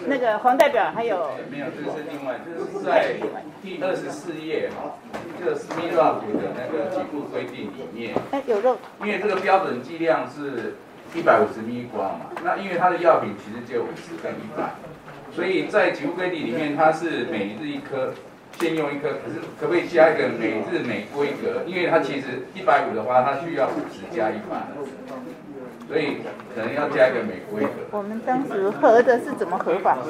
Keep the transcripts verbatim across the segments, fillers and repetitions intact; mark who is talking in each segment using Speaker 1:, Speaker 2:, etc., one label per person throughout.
Speaker 1: 那个黄代表还有
Speaker 2: 没有，这个是另外，就是在第二十四页哈，这个 S M I R A P 的那个给付规定里面，
Speaker 1: 哎有肉，
Speaker 2: 因为这个标准剂量是一百五十 米光嘛，那因为它的药品其实只有五十跟一百，所以在给付规定里面它是每日一颗。先用一颗，可是可不可以加一个每日每规格？因为它其实一百五的话，它需要五十加一百，所以可能要加一个每规格。
Speaker 1: 我们当时合的是怎么合法？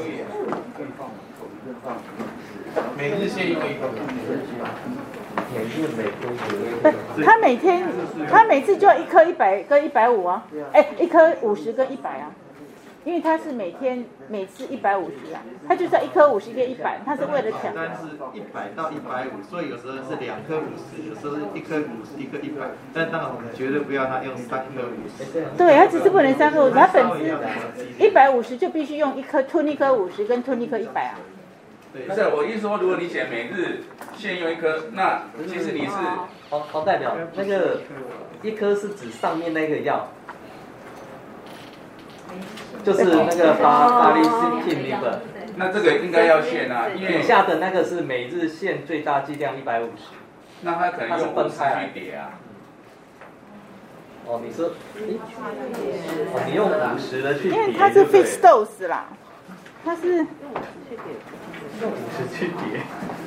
Speaker 3: 每日限用一颗。
Speaker 4: 每日每规格。
Speaker 1: 他每天，他每次就要一颗一百跟一百五啊，哎，一颗五十跟一百啊。因为它是每天每次一百五十啊，它就是要一颗五十跟一百，它是为了抢。
Speaker 3: 单是一百到一百五，所以有时候是两颗五十，有时候是一颗五十，一颗一百。但当然我们绝对不要它用三颗五十。
Speaker 1: 对，它只是不能三颗五十，它本身一百五十就必须用一颗吞一颗五十跟吞一颗一百啊。
Speaker 2: 不是，我意思说，如果你写每日限用一颗，那其实你是
Speaker 4: 黄黄代表那个一颗是指上面那个药。就是那个巴巴利辛汀尼本，
Speaker 2: 那这个应该要限啊，因为
Speaker 4: 底下的那个是每日限最大剂量一百五十，
Speaker 2: 那它可能用五十去叠啊。
Speaker 4: 哦，你说，哦，你用五十的去叠，
Speaker 1: 因为它是 fixed dose 啦，它是
Speaker 4: 用五十去叠。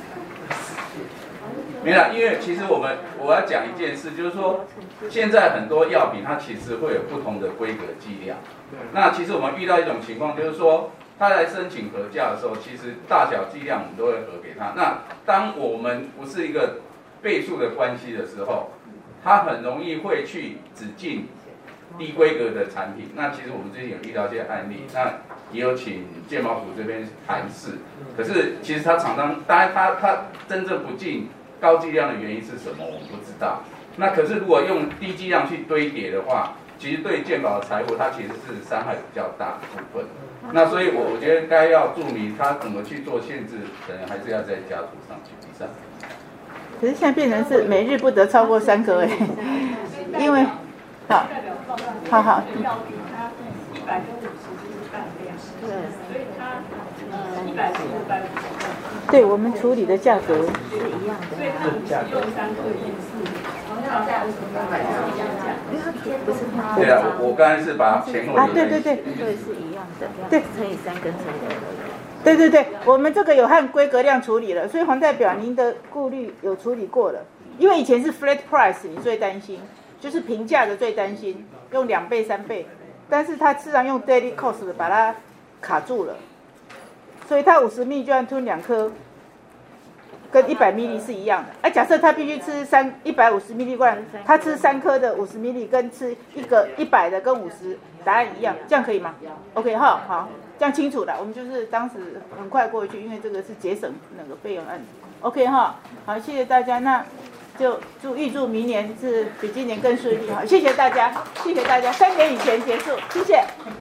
Speaker 2: 没了，因为其实我们我要讲一件事，就是说，现在很多药品它其实会有不同的规格剂量。那其实我们遇到一种情况，就是说，他来申请核价的时候，其实大小剂量我们都会核给他。那当我们不是一个倍数的关系的时候，他很容易会去只进低规格的产品。那其实我们最近有遇到一些案例，那也有请健保署这边谈事。可是其实他厂商，当然他他真正不进高剂量的原因是什么，我们不知道。那可是如果用低剂量去堆叠的话，其实对健保的财务，它其实是伤害比较大的部分。那所以我，我觉得该要注明它怎么去做限制，可能还是要在家属上去以上。
Speaker 1: 可是现在变成是每日不得超过三颗哎，因为好，好好。
Speaker 5: 一百跟五十就是半量，所以它呃一百是五百五十。
Speaker 1: 对我们处理的价格
Speaker 5: 是一样的，所以它五十用三克也是同样价，为什么买是一样价？因为它不是它。
Speaker 2: 对啊，我我刚才是把前后
Speaker 1: 啊，对对对，
Speaker 5: 对是一样的，
Speaker 1: 对，
Speaker 5: 乘以三跟乘以二。
Speaker 1: 对对对，我们这个有按规格量处理了，所以黄代表您的顾虑有处理过了，因为以前是 flat price， 你最担心就是平价的最担心，用两倍三倍，但是它自然用 daily cost 把它卡住了，所以它五十 ml 就按吞两颗，跟一百 ml 是一样的。哎、啊，假设他必须吃三一百五十 ml 罐，他吃三颗的五十 ml 跟吃一个一百的跟五十，答案一样，这样可以吗 ？OK 哈，好。这样清楚了，我们就是当时很快过去，因为这个是节省那个费用案子。OK 哈，好，谢谢大家，那就祝预祝明年是比今年更顺利哈，谢谢大家，谢谢大家，三点以前结束，谢谢。